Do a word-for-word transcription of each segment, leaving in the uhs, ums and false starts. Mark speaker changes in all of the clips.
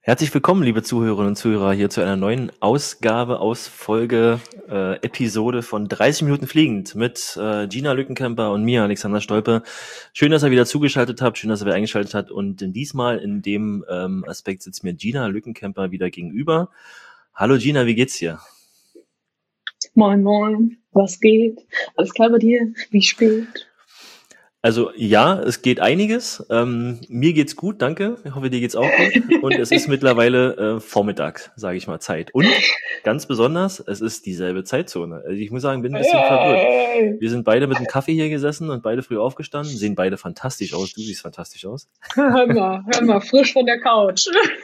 Speaker 1: Herzlich willkommen, liebe Zuhörerinnen und Zuhörer, hier zu einer neuen Ausgabe aus Folge, äh, Episode von dreißig Minuten fliegend mit äh, Gina Lückenkämper und mir, Alexander Stolpe. Schön, dass ihr wieder zugeschaltet habt, schön, dass ihr wieder eingeschaltet habt und diesmal in dem ähm, Aspekt sitzt mir Gina Lückenkämper wieder gegenüber. Hallo Gina, wie geht's dir?
Speaker 2: Moin, moin, was geht? Alles klar bei dir? Wie spät?
Speaker 1: Also ja, es geht einiges. Ähm, mir geht's gut, danke. Ich hoffe, dir geht's auch gut. Und es ist mittlerweile äh, Vormittag, sage ich mal, Zeit. Und ganz besonders, es ist dieselbe Zeitzone. Also ich muss sagen, bin ein bisschen verwirrt. Wir sind beide mit dem Kaffee hier gesessen und beide früh aufgestanden. Sehen beide fantastisch aus. Du siehst fantastisch aus.
Speaker 2: Hör mal, hör mal, frisch von der Couch.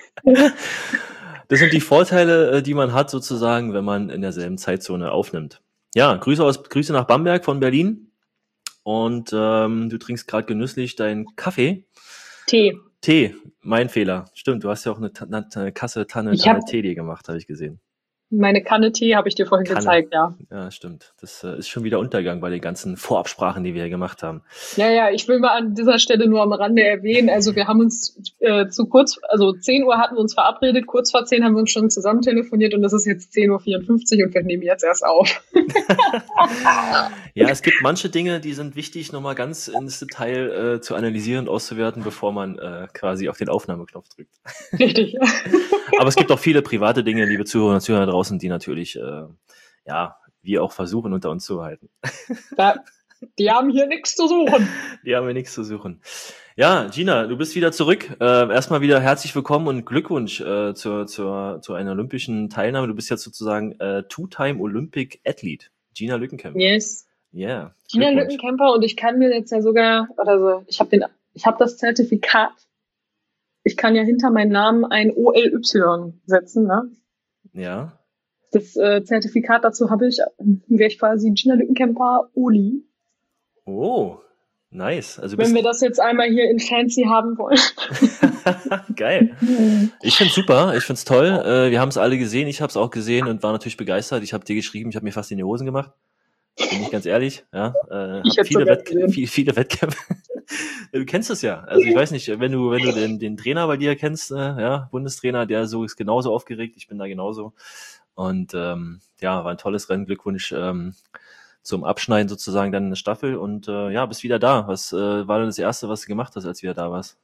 Speaker 1: Das sind die Vorteile, die man hat sozusagen, wenn man in derselben Zeitzone aufnimmt. Ja, Grüße aus Grüße nach Bamberg von Berlin. Und ähm, du trinkst gerade genüsslich deinen Kaffee.
Speaker 2: Tee.
Speaker 1: Tee, mein Fehler. Stimmt, du hast ja auch eine, Ta- eine Kasse Tanne,
Speaker 2: Ich
Speaker 1: Tanne
Speaker 2: hab-
Speaker 1: Tee dir gemacht, habe ich gesehen.
Speaker 2: Meine Kanne Tee habe ich dir vorhin
Speaker 1: Kanne.
Speaker 2: gezeigt, ja.
Speaker 1: Ja, stimmt. Das äh, ist schon wieder Untergang bei den ganzen Vorabsprachen, die wir hier gemacht haben.
Speaker 2: Ja, ja, ich will mal an dieser Stelle nur am Rande erwähnen, also wir haben uns äh, zu kurz, also zehn Uhr hatten wir uns verabredet, kurz vor zehn haben wir uns schon zusammen telefoniert und es ist jetzt zehn Uhr vierundfünfzig und wir nehmen jetzt erst auf.
Speaker 1: Ja, es gibt manche Dinge, die sind wichtig, nochmal ganz ins Detail äh, zu analysieren und auszuwerten, bevor man äh, quasi auf den Aufnahmeknopf drückt.
Speaker 2: Richtig.
Speaker 1: Aber es gibt auch viele private Dinge, liebe Zuhörer und Zuhörer draußen, die natürlich, äh, ja, wir auch versuchen, unter uns zu halten.
Speaker 2: Da, die haben hier nichts zu suchen.
Speaker 1: Die haben wir nichts zu suchen. Ja, Gina, du bist wieder zurück. Äh, erstmal wieder herzlich willkommen und Glückwunsch äh, zur, zur, zu einer olympischen Teilnahme. Du bist jetzt sozusagen äh, Two-Time Olympic Athlete. Gina Lückenkämper.
Speaker 2: Yes.
Speaker 1: Ja. Yeah,
Speaker 2: Gina Lückenkämper und ich kann mir jetzt ja sogar, oder so, ich habe den, ich habe das Zertifikat. Ich kann ja hinter meinen Namen ein O L Y setzen, ne?
Speaker 1: Ja.
Speaker 2: Das äh, Zertifikat dazu habe ich, wäre ich quasi Gina Lückenkämper Oli.
Speaker 1: Oh, nice. Also
Speaker 2: wenn wir das jetzt einmal hier in Fancy haben wollen.
Speaker 1: Geil. Ich find's super, ich find's toll. Äh, wir haben es alle gesehen, ich habe es auch gesehen und war natürlich begeistert. Ich habe dir geschrieben, ich habe mir fast in die Hosen gemacht. Bin ich ganz ehrlich, ja. Äh,
Speaker 2: ich
Speaker 1: hab viele,
Speaker 2: Wettk-
Speaker 1: viele, viele Wettkämpfe. Du kennst es ja. Also ich weiß nicht, wenn du, wenn du den, den Trainer bei dir kennst, äh, ja, Bundestrainer, der so ist genauso aufgeregt, ich bin da genauso. Und ähm, ja, war ein tolles Rennen. Glückwunsch ähm, zum Abschneiden sozusagen dann in der Staffel. Und äh, ja, bist wieder da. Was äh, war denn das Erste, was du gemacht hast, als du wieder da warst?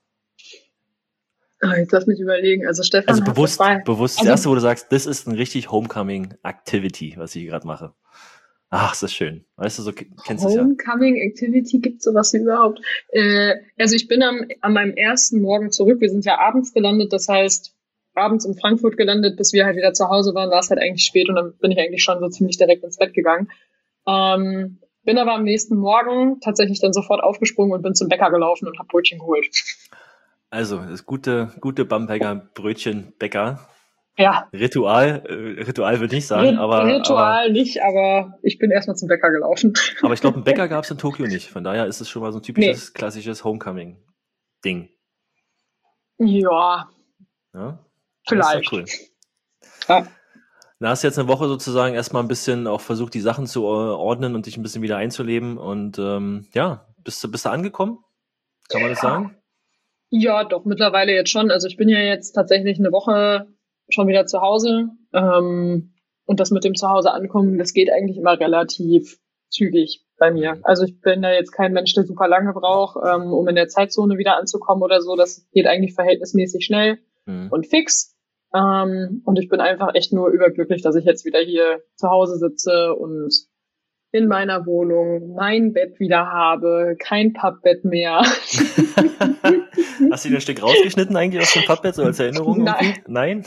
Speaker 2: Oh, jetzt lass mich überlegen. Also Stefan
Speaker 1: Also
Speaker 2: hat
Speaker 1: bewusst,
Speaker 2: dabei,
Speaker 1: bewusst. Das
Speaker 2: also,
Speaker 1: Erste, wo du sagst, das ist ein richtig Homecoming-Activity, was ich gerade mache. Ach, ist das schön. Weißt du, so kennst du es ja.
Speaker 2: Homecoming Activity, gibt's sowas überhaupt? Äh, also ich bin am, an meinem ersten Morgen zurück. Wir sind ja abends gelandet, das heißt abends in Frankfurt gelandet, bis wir halt wieder zu Hause waren, war es halt eigentlich spät und dann bin ich eigentlich schon so ziemlich direkt ins Bett gegangen. Ähm, bin aber am nächsten Morgen tatsächlich dann sofort aufgesprungen und bin zum Bäcker gelaufen und habe Brötchen geholt.
Speaker 1: Also, das gute, gute Bamberger Brötchenbäcker.
Speaker 2: Ja.
Speaker 1: Ritual, äh, Ritual würde ich nicht sagen,
Speaker 2: Rit-
Speaker 1: aber...
Speaker 2: Ritual
Speaker 1: aber,
Speaker 2: nicht, aber ich bin erstmal zum Bäcker gelaufen.
Speaker 1: Aber ich glaube, einen Bäcker gab es in Tokio nicht. Von daher ist es schon mal so ein typisches, nee. klassisches Homecoming-Ding.
Speaker 2: Ja.
Speaker 1: Ja?
Speaker 2: Vielleicht.
Speaker 1: Cool.
Speaker 2: Ja.
Speaker 1: Da hast du jetzt eine Woche sozusagen erstmal ein bisschen auch versucht, die Sachen zu ordnen und dich ein bisschen wieder einzuleben. Und ähm, ja, bist du, bist du angekommen? Kann man das sagen?
Speaker 2: Ja, doch, mittlerweile jetzt schon. Also ich bin ja jetzt tatsächlich eine Woche schon wieder zu Hause. Ähm, und das mit dem Zuhause ankommen, das geht eigentlich immer relativ zügig bei mir. Also ich bin da jetzt kein Mensch, der super lange braucht, ähm, um in der Zeitzone wieder anzukommen oder so. Das geht eigentlich verhältnismäßig schnell mhm. und fix. Ähm, und ich bin einfach echt nur überglücklich, dass ich jetzt wieder hier zu Hause sitze und in meiner Wohnung mein Bett wieder habe, kein Pappbett mehr.
Speaker 1: Hast du dir ein Stück rausgeschnitten eigentlich aus dem Pappbett, so als Erinnerung?
Speaker 2: Nein.
Speaker 1: Nein?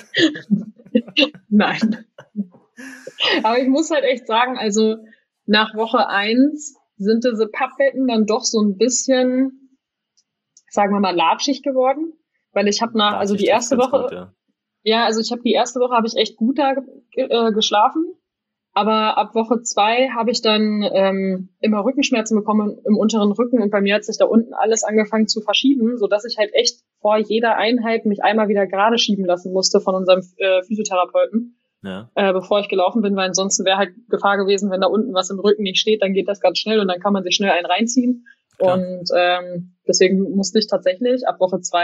Speaker 2: Nein. Aber ich muss halt echt sagen, also nach Woche eins sind diese Pappbetten dann doch so ein bisschen, sagen wir mal, latschig geworden. Weil ich habe nach, latschig, also die erste Woche, gut, ja. ja, also ich habe die erste Woche habe ich echt gut da äh, geschlafen. Aber ab Woche zwei habe ich dann ähm, immer Rückenschmerzen bekommen im unteren Rücken und bei mir hat sich da unten alles angefangen zu verschieben, sodass ich halt echt vor jeder Einheit mich einmal wieder gerade schieben lassen musste von unserem äh, Physiotherapeuten, ja. äh, bevor ich gelaufen bin, weil ansonsten wäre halt Gefahr gewesen, wenn da unten was im Rücken nicht steht, dann geht das ganz schnell und dann kann man sich schnell einen reinziehen. Klar. Und ähm, deswegen musste ich tatsächlich ab Woche zwei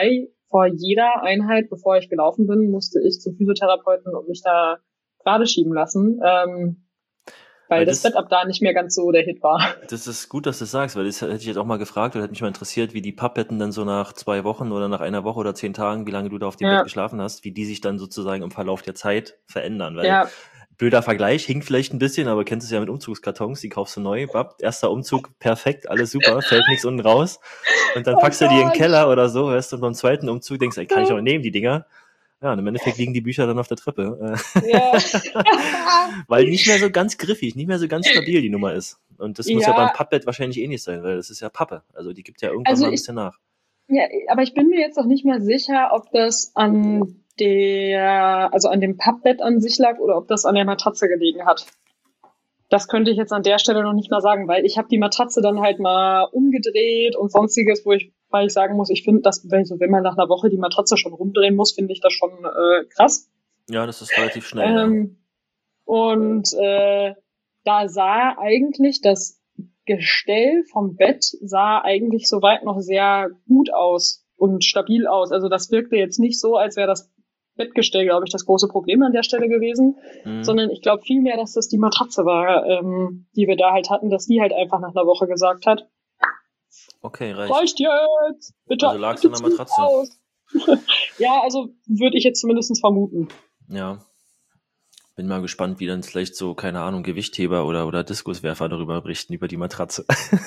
Speaker 2: vor jeder Einheit, bevor ich gelaufen bin, musste ich zum Physiotherapeuten und mich da gerade schieben lassen, ähm, weil, weil das, das Bett ab da nicht mehr ganz so der Hit war.
Speaker 1: Das ist gut, dass du das sagst, weil das hätte ich jetzt auch mal gefragt oder hätte mich mal interessiert, wie die Pappbetten dann so nach zwei Wochen oder nach einer Woche oder zehn Tagen, wie lange du da auf dem ja. Bett geschlafen hast, wie die sich dann sozusagen im Verlauf der Zeit verändern, weil ja. blöder Vergleich, hinkt vielleicht ein bisschen, aber kennst es ja mit Umzugskartons, die kaufst du neu, bapp, erster Umzug, perfekt, alles super, fällt nichts unten raus und dann packst oh du die in den Keller oder so, weißt du, und beim zweiten Umzug denkst du, ey, kann ich auch nehmen, die Dinger. Ja, und im Endeffekt liegen die Bücher dann auf der Treppe. Ja. Weil nicht mehr so ganz griffig, nicht mehr so ganz stabil die Nummer ist. Und das muss ja, ja beim Pappbett wahrscheinlich ähnlich sein, weil das ist ja Pappe. Also die gibt ja irgendwann also mal ein bisschen ich, nach.
Speaker 2: Ja, aber ich bin mir jetzt auch nicht mehr sicher, ob das an der, also an dem Pappbett an sich lag oder ob das an der Matratze gelegen hat. Das könnte ich jetzt an der Stelle noch nicht mal sagen, weil ich habe die Matratze dann halt mal umgedreht und sonstiges, wo ich, weil ich sagen muss, ich finde, dass wenn, so, wenn man nach einer Woche die Matratze schon rumdrehen muss, finde ich das schon äh, krass.
Speaker 1: Ja, das ist relativ schnell.
Speaker 2: Ähm, ja. Und äh, da sah eigentlich das Gestell vom Bett sah eigentlich soweit noch sehr gut aus und stabil aus. Also das wirkte jetzt nicht so, als wäre das Bettgestell, glaube ich, das große Problem an der Stelle gewesen, mhm. sondern ich glaube vielmehr, dass das die Matratze war, ähm, die wir da halt hatten, dass die halt einfach nach einer Woche gesagt hat,
Speaker 1: okay, reicht.
Speaker 2: Reicht jetzt! Bitte,
Speaker 1: also lag's an der Matratze.
Speaker 2: Aus. Ja, also würde ich jetzt zumindest vermuten.
Speaker 1: Ja. Bin mal gespannt, wie dann vielleicht so, keine Ahnung, Gewichtheber oder, oder Diskuswerfer darüber berichten, über die Matratze.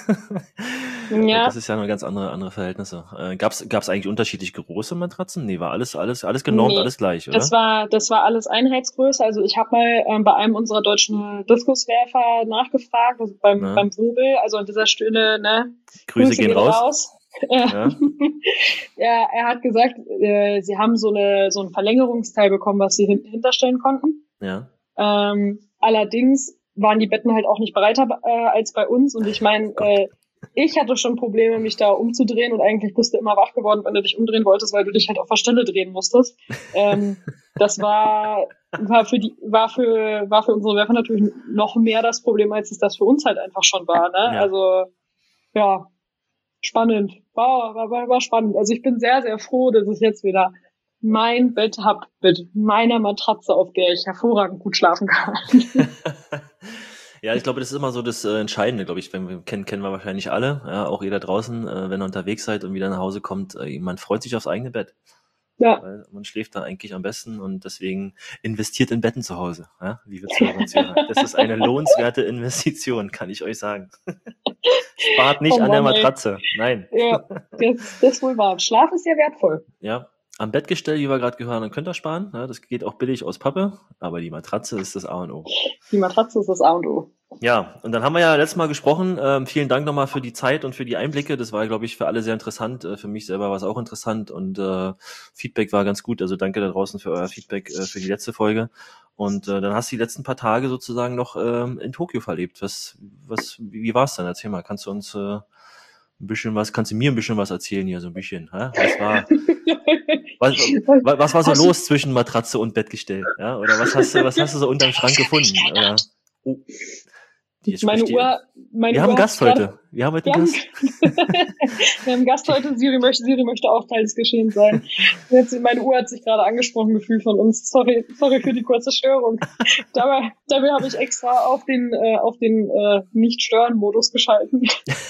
Speaker 1: Ja. Das ist ja noch ganz andere, andere Verhältnisse. Äh, gab's, gab's eigentlich unterschiedlich große Matratzen? Nee, war alles, alles, alles genormt, nee, alles gleich, oder?
Speaker 2: Das war, das war alles Einheitsgröße. Also ich habe mal ähm, bei einem unserer deutschen Diskuswerfer nachgefragt, also beim, ja. beim Wobel, also an dieser Stelle, ne?
Speaker 1: Grüße, Grüße gehen raus. raus.
Speaker 2: Ja. Ja, er hat gesagt, äh, sie haben so eine, so ein Verlängerungsteil bekommen, was sie hin- hinterstellen konnten.
Speaker 1: Ja.
Speaker 2: Ähm, allerdings waren die Betten halt auch nicht breiter äh, als bei uns und ich meine, äh, ich hatte schon Probleme, mich da umzudrehen und eigentlich bist du immer wach geworden, wenn du dich umdrehen wolltest, weil du dich halt auf der Stelle drehen musstest. Ähm, das war, war für die, war für, war für unsere Werfer natürlich noch mehr das Problem, als es das für uns halt einfach schon war, ne? Ja. Also, ja, spannend. War, war, war spannend. Also ich bin sehr, sehr froh, dass ich jetzt wieder mein Bett hab mit meiner Matratze, auf der ich hervorragend gut schlafen kann.
Speaker 1: Ja, ich glaube, das ist immer so das äh, Entscheidende, glaube ich. Wenn wir kennen, kennen wir wahrscheinlich alle, ja, auch jeder draußen, äh, wenn ihr unterwegs seid und wieder nach Hause kommt, äh, man freut sich aufs eigene Bett. Ja. Weil man schläft da eigentlich am besten und deswegen investiert in Betten zu Hause. Ja? Wie wird's sagen? Das ist eine lohnenswerte Investition, kann ich euch sagen. Spart nicht oh Mann, an der Matratze. Ey. Nein.
Speaker 2: Ja, das, das ist wohl wahr. Schlaf ist sehr wertvoll.
Speaker 1: Ja. Am Bettgestell, wie wir gerade gehört haben, könnt ihr sparen. Ja, das geht auch billig aus Pappe, aber die Matratze ist das A und O.
Speaker 2: Die Matratze ist das A und O.
Speaker 1: Ja, und dann haben wir ja letztes Mal gesprochen. Ähm, vielen Dank nochmal für die Zeit und für die Einblicke. Das war, glaube ich, für alle sehr interessant. Äh, für mich selber war es auch interessant und äh, Feedback war ganz gut. Also danke da draußen für euer Feedback äh, für die letzte Folge. Und äh, dann hast du die letzten paar Tage sozusagen noch ähm, in Tokio verlebt. Was, was, wie war es dann? Erzähl mal, kannst du uns äh, ein bisschen was, kannst du mir ein bisschen was erzählen hier, so ein bisschen? Hä? Was war, was, was, was war so hast los zwischen Matratze und Bettgestell? Ja? Oder was hast du, was hast du so unterm Schrank gefunden? Oder, oh,
Speaker 2: meine Uhr, meine
Speaker 1: Wir
Speaker 2: Uhr
Speaker 1: haben einen Gast heute. Wir haben heute einen Gast.
Speaker 2: Wir haben einen Gast heute. Siri möchte, Siri möchte auch Teil des Geschehens sein. Jetzt, meine Uhr hat sich gerade angesprochen gefühlt von uns. Sorry, sorry für die kurze Störung. Dabei, dabei habe ich extra auf den, äh, auf den äh, Nicht-Stören-Modus geschalten.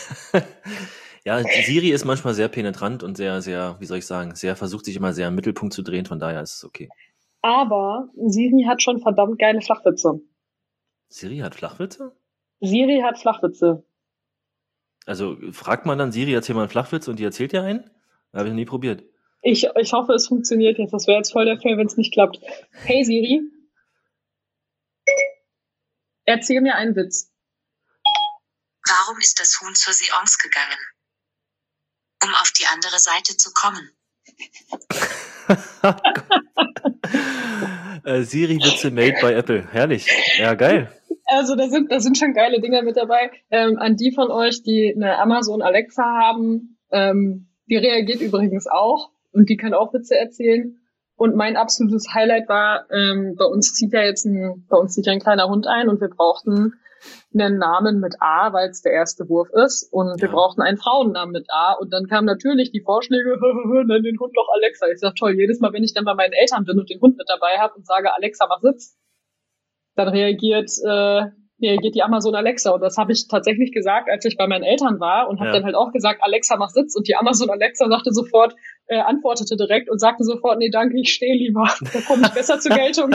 Speaker 1: Ja, Siri ist manchmal sehr penetrant und sehr, sehr, wie soll ich sagen, sehr versucht sich immer sehr im Mittelpunkt zu drehen. Von daher ist es okay.
Speaker 2: Aber Siri hat schon verdammt geile Flachwitze.
Speaker 1: Siri hat Flachwitze?
Speaker 2: Siri hat Flachwitze.
Speaker 1: Also fragt man dann Siri, erzähl mal einen Flachwitz und die erzählt dir einen? Habe ich noch nie probiert.
Speaker 2: Ich, ich hoffe, es funktioniert jetzt. Das wäre jetzt voll der Fall, wenn es nicht klappt. Hey Siri, erzähl mir einen Witz.
Speaker 3: Warum ist das Huhn zur Seance gegangen? Um auf die andere Seite zu kommen.
Speaker 1: äh, Siri-Witze made by Apple. Herrlich. Ja, geil.
Speaker 2: Also da sind, da sind schon geile Dinger mit dabei. Ähm, an die von euch, die eine Amazon Alexa haben, ähm, die reagiert übrigens auch und die kann auch Witze erzählen. Und mein absolutes Highlight war, ähm, bei uns zieht ja jetzt ein, bei uns zieht ja ein kleiner Hund ein und wir brauchten einen Namen mit A, weil es der erste Wurf ist. Und wir
Speaker 1: Ja.
Speaker 2: brauchten einen Frauennamen mit A. Und dann kamen natürlich die Vorschläge, nenn den Hund doch Alexa. Ich sag, toll, jedes Mal, wenn ich dann bei meinen Eltern bin und den Hund mit dabei habe und sage, Alexa, mach Sitz, dann reagiert, äh, reagiert die Amazon Alexa. Und das habe ich tatsächlich gesagt, als ich bei meinen Eltern war und habe
Speaker 1: Ja.
Speaker 2: dann halt auch gesagt, Alexa, mach Sitz. Und die Amazon Alexa sagte sofort, äh, antwortete direkt und sagte sofort, nee, danke, ich stehe lieber. Da komme ich besser zur Geltung.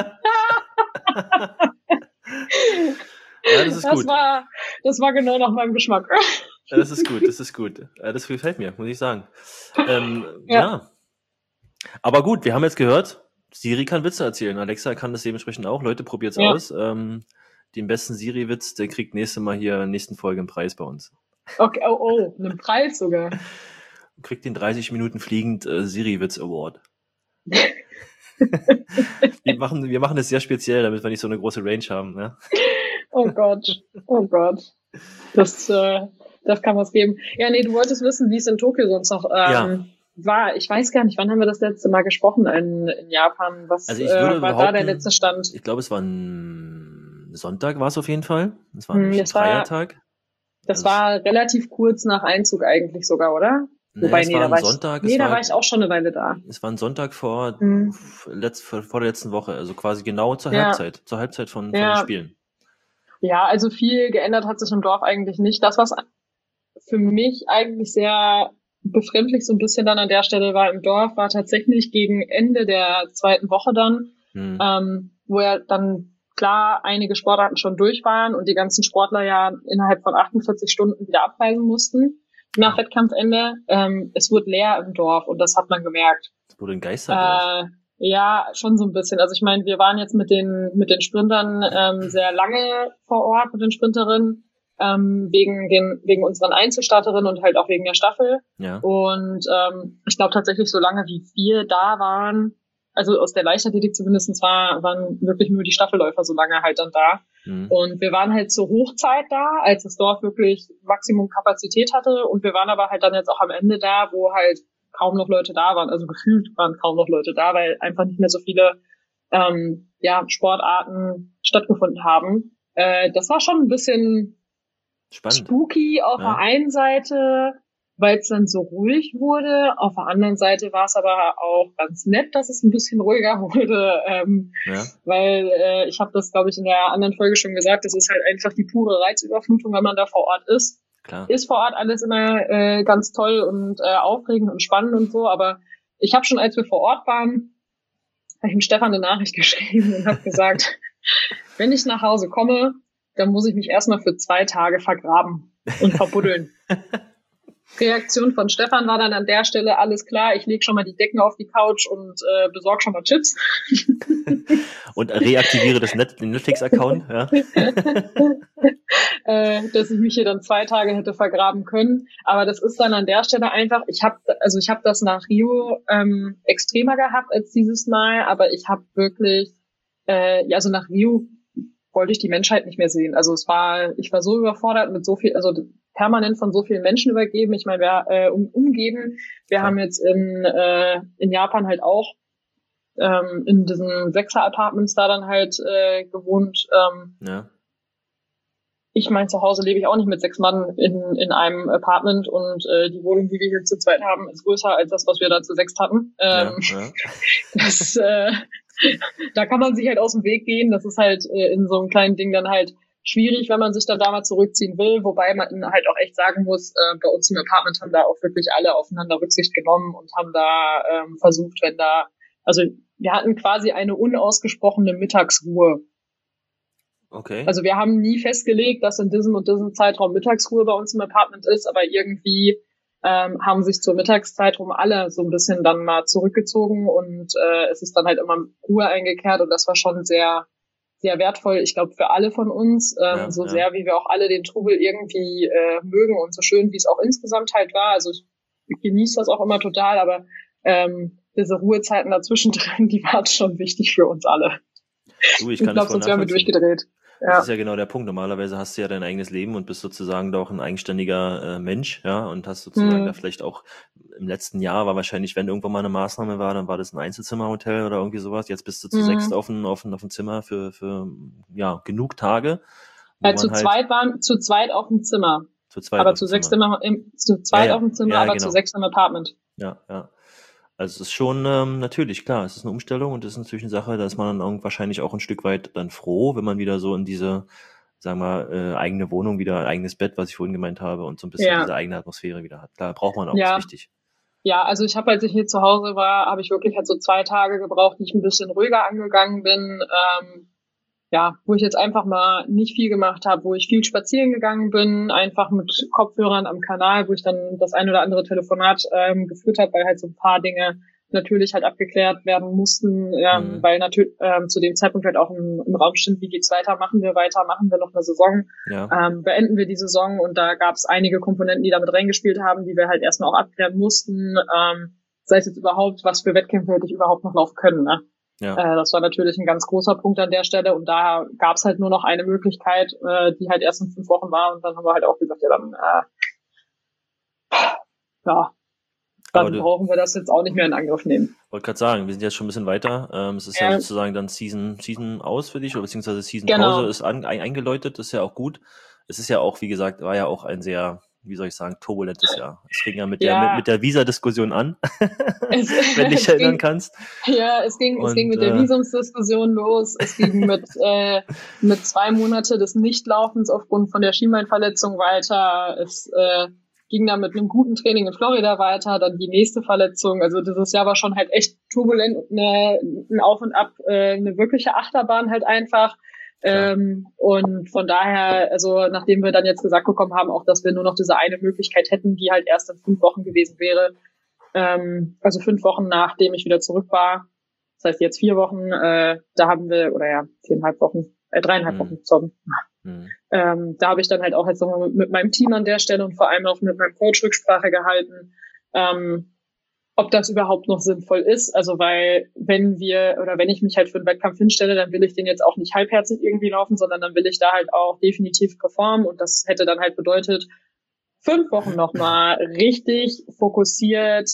Speaker 1: Ja, das ist
Speaker 2: Das
Speaker 1: gut.
Speaker 2: war, das war genau nach meinem Geschmack.
Speaker 1: Ja, das ist gut, das ist gut. Ja, das gefällt mir, muss ich sagen. Ähm, ja.
Speaker 2: Ja.
Speaker 1: Aber gut, wir haben jetzt gehört, Siri kann Witze erzählen. Alexa kann das dementsprechend auch. Leute, probiert's
Speaker 2: Ja.
Speaker 1: aus. Ähm, den besten Siri-Witz, der kriegt nächste Mal hier in der nächsten Folge einen Preis bei uns.
Speaker 2: Okay, oh, oh, einen Preis sogar.
Speaker 1: Kriegt den dreißig Minuten fliegend äh, Siri-Witz Award. wir machen, wir machen das sehr speziell, damit wir nicht so eine große Range haben. Ne?
Speaker 2: Oh Gott, oh Gott. Das, äh, das kann was geben. Ja, nee, du wolltest wissen, wie es in Tokio sonst noch ähm,
Speaker 1: Ja.
Speaker 2: war. Ich weiß gar nicht, wann haben wir das letzte Mal gesprochen in, in Japan? Was
Speaker 1: Also ich würde
Speaker 2: äh, war da
Speaker 1: behaupten,
Speaker 2: der letzte Stand?
Speaker 1: Ich glaube, es war ein Sonntag, war es auf jeden Fall. Es war
Speaker 2: Hm,
Speaker 1: ein
Speaker 2: das war-
Speaker 1: Feiertag.
Speaker 2: Das
Speaker 1: Also-
Speaker 2: war relativ kurz nach Einzug eigentlich sogar, oder? Wobei,
Speaker 1: es
Speaker 2: nee,
Speaker 1: war
Speaker 2: da
Speaker 1: ein
Speaker 2: war ich,
Speaker 1: Sonntag.
Speaker 2: nee,
Speaker 1: es
Speaker 2: da
Speaker 1: war,
Speaker 2: war ich auch schon eine Weile da.
Speaker 1: Es war ein Sonntag vor,
Speaker 2: Hm.
Speaker 1: f- letzt, vor, vor der letzten Woche, also quasi genau zur
Speaker 2: Ja.
Speaker 1: Halbzeit, zur Halbzeit von, von
Speaker 2: Ja.
Speaker 1: den Spielen.
Speaker 2: Ja, also viel geändert hat sich im Dorf eigentlich nicht. Das, was für mich eigentlich sehr befremdlich so ein bisschen dann an der Stelle war im Dorf, war tatsächlich gegen Ende der zweiten Woche dann,
Speaker 1: Hm.
Speaker 2: ähm, wo ja dann klar einige Sportarten schon durch waren und die ganzen Sportler ja innerhalb von achtundvierzig Stunden wieder abreisen mussten nach
Speaker 1: Ja.
Speaker 2: Wettkampfende. Ähm, es wurde leer im Dorf und das hat man gemerkt.
Speaker 1: Es wurde ein Geisterdorf.
Speaker 2: Äh, ja, schon so ein bisschen. Also ich meine, wir waren jetzt mit den mit den Sprintern ähm, sehr lange vor Ort, mit den Sprinterinnen, ähm, wegen den wegen unseren Einzelstarterinnen und halt auch wegen der Staffel.
Speaker 1: Ja.
Speaker 2: Und ähm, ich glaube tatsächlich, so lange wie wir da waren, also aus der Leichtathletik zumindest war, waren wirklich nur die Staffelläufer so lange halt dann da.
Speaker 1: Hm.
Speaker 2: Und wir waren halt zur Hochzeit da, als das Dorf wirklich Maximum Kapazität hatte. Und wir waren aber halt dann jetzt auch am Ende da, wo halt kaum noch Leute da waren. Also gefühlt waren kaum noch Leute da, weil einfach nicht mehr so viele ähm, ja, Sportarten stattgefunden haben. Äh, das war schon ein bisschen
Speaker 1: Spannend.
Speaker 2: spooky auf
Speaker 1: Ja.
Speaker 2: der einen Seite, weil es dann so ruhig wurde. Auf der anderen Seite war es aber auch ganz nett, dass es ein bisschen ruhiger wurde, ähm,
Speaker 1: Ja.
Speaker 2: weil äh, ich habe das, glaube ich, in der anderen Folge schon gesagt, das ist halt einfach die pure Reizüberflutung, wenn man da vor Ort ist.
Speaker 1: Klar.
Speaker 2: Ist vor Ort alles immer äh, ganz toll und äh, aufregend und spannend und so, aber ich habe schon, als wir vor Ort waren, habe ich dem Stefan eine Nachricht geschrieben und habe gesagt, wenn ich nach Hause komme, dann muss ich mich erstmal für zwei Tage vergraben und verbuddeln. Reaktion von Stefan war dann an der Stelle, alles klar, ich lege schon mal die Decken auf die Couch und äh, besorge schon mal Chips.
Speaker 1: Und reaktiviere das Net den Netflix-Account. Ja.
Speaker 2: äh, dass ich mich hier dann zwei Tage hätte vergraben können. Aber das ist dann an der Stelle einfach, ich habe also ich habe das nach Rio ähm, extremer gehabt als dieses Mal, aber ich habe wirklich, äh, ja, also nach Rio wollte ich die Menschheit nicht mehr sehen. Also es war, ich war so überfordert mit so viel, also permanent von so vielen Menschen übergeben. Ich meine, wir äh, um, umgeben. Wir
Speaker 1: Ja.
Speaker 2: haben jetzt in äh, in Japan halt auch ähm, in diesen Sechser-Apartments da dann halt äh, gewohnt. Ähm,
Speaker 1: Ja.
Speaker 2: ich mein, zu Hause lebe ich auch nicht mit sechs Mann in, in einem Apartment und äh, die Wohnung, die wir hier zu zweit haben, ist größer als das, was wir da zu sechst hatten. Ähm,
Speaker 1: Ja. Ja.
Speaker 2: das, äh, da kann man sich halt aus dem Weg gehen. Das ist halt äh, in so einem kleinen Ding dann halt schwierig, wenn man sich dann da mal zurückziehen will. Wobei man halt auch echt sagen muss, äh, bei uns im Apartment haben da auch wirklich alle aufeinander Rücksicht genommen und haben da ähm, versucht, wenn da, also wir hatten quasi eine unausgesprochene Mittagsruhe.
Speaker 1: Okay.
Speaker 2: Also wir haben nie festgelegt, dass in diesem und diesem Zeitraum Mittagsruhe bei uns im Apartment ist, aber irgendwie ähm, haben sich zur Mittagszeit rum alle so ein bisschen dann mal zurückgezogen und äh, es ist dann halt immer Ruhe eingekehrt und das war schon sehr, sehr wertvoll, ich glaube, für alle von uns, ähm,
Speaker 1: Ja,
Speaker 2: so
Speaker 1: ja.
Speaker 2: sehr, wie wir auch alle den Trubel irgendwie äh, mögen und so schön, wie es auch insgesamt halt war. Also ich, ich genieße das auch immer total, aber ähm, diese Ruhezeiten dazwischen drin, die waren schon wichtig für uns alle.
Speaker 1: Du, ich
Speaker 2: Ich
Speaker 1: kann das
Speaker 2: glaube,
Speaker 1: voll
Speaker 2: sonst wären wir
Speaker 1: nachvollziehen.
Speaker 2: durchgedreht.
Speaker 1: Das
Speaker 2: Ja.
Speaker 1: ist ja genau der Punkt. Normalerweise hast du ja dein eigenes Leben und bist sozusagen da auch ein eigenständiger äh, Mensch, ja, und hast sozusagen
Speaker 2: Mhm.
Speaker 1: da vielleicht auch im letzten Jahr war wahrscheinlich, wenn irgendwann mal eine Maßnahme war, dann war das ein Einzelzimmerhotel oder irgendwie sowas. Jetzt bist du zu
Speaker 2: Mhm.
Speaker 1: sechst auf ein, auf ein, auf ein Zimmer für, für, ja, genug Tage.
Speaker 2: Ja, zu halt zweit waren, zu zweit auf dem Zimmer.
Speaker 1: Zu zweit
Speaker 2: aber zu sechs Zimmer, im, zu zweit ja, ja. auf dem Zimmer, ja, aber genau. zu sechs im Apartment.
Speaker 1: Ja, ja. Also es ist schon, ähm, natürlich, klar, es ist eine Umstellung und es ist natürlich eine Sache, da ist man dann wahrscheinlich auch ein Stück weit dann froh, wenn man wieder so in diese, sagen wir, äh, eigene Wohnung wieder, eigenes Bett, was ich vorhin gemeint habe, und so ein bisschen ja. diese eigene Atmosphäre wieder hat. Klar, braucht man auch,
Speaker 2: ja.
Speaker 1: ist wichtig.
Speaker 2: Ja, also ich habe, als ich hier zu Hause war, habe ich wirklich halt so zwei Tage gebraucht, die ich ein bisschen ruhiger angegangen bin, ähm, ja, wo ich jetzt einfach mal nicht viel gemacht habe, wo ich viel spazieren gegangen bin, einfach mit Kopfhörern am Kanal, wo ich dann das ein oder andere Telefonat ähm, geführt habe, weil halt so ein paar Dinge natürlich halt abgeklärt werden mussten, ähm, mhm. weil natürlich ähm, zu dem Zeitpunkt halt auch im, im Raum stand, wie geht's weiter, machen wir weiter, machen wir noch eine Saison,
Speaker 1: ja.
Speaker 2: ähm, beenden wir die Saison, und da gab es einige Komponenten, die damit reingespielt haben, die wir halt erstmal auch abklären mussten, ähm, sei es jetzt überhaupt, was für Wettkämpfe hätte ich überhaupt noch laufen können, ne?
Speaker 1: Ja.
Speaker 2: Äh, das war natürlich ein ganz großer Punkt an der Stelle, und da gab es halt nur noch eine Möglichkeit, äh, die halt erst in fünf Wochen war, und dann haben wir halt auch gesagt, ja dann äh, ja, dann du, brauchen wir das jetzt auch nicht mehr in Angriff nehmen.
Speaker 1: Wollte gerade sagen, wir sind jetzt schon ein bisschen weiter. Ähm, es ist ja, ja sozusagen dann Season Season aus für dich, oder beziehungsweise Season Pause
Speaker 2: genau.
Speaker 1: ist an, ein, eingeläutet, das ist ja auch gut. Es ist ja auch, wie gesagt, war ja auch ein sehr, wie soll ich sagen, turbulentes Jahr. Es fing ja mit
Speaker 2: ja.
Speaker 1: der mit, mit der Visa-Diskussion an,
Speaker 2: es,
Speaker 1: wenn du dich erinnern
Speaker 2: ging,
Speaker 1: kannst.
Speaker 2: Ja, es ging,
Speaker 1: Und,
Speaker 2: es ging mit der Visumsdiskussion los. Es ging mit äh, mit zwei Monate des Nichtlaufens aufgrund von der Schienbeinverletzung weiter. Es äh, ging dann mit einem guten Training in Florida weiter, dann die nächste Verletzung. Also dieses Jahr war schon halt echt turbulent und eine, ein Auf und Ab, äh, eine wirkliche Achterbahn halt einfach. Ähm, und von daher, also nachdem wir dann jetzt gesagt bekommen haben, auch dass wir nur noch diese eine Möglichkeit hätten, die halt erst in fünf Wochen gewesen wäre, ähm, also fünf Wochen nachdem ich wieder zurück war, das heißt jetzt vier Wochen, äh, da haben wir, oder ja, viereinhalb Wochen, äh, dreieinhalb mhm. Wochen, sorry.
Speaker 1: Mhm.
Speaker 2: Ähm, da habe ich dann halt auch jetzt nochmal mit, mit meinem Team an der Stelle und vor allem auch mit meinem Coach Rücksprache gehalten, ähm, ob das überhaupt noch sinnvoll ist. Also weil wenn wir oder wenn ich mich halt für einen Wettkampf hinstelle, dann will ich den jetzt auch nicht halbherzig irgendwie laufen, sondern dann will ich da halt auch definitiv performen, und das hätte dann halt bedeutet, fünf Wochen nochmal richtig fokussiert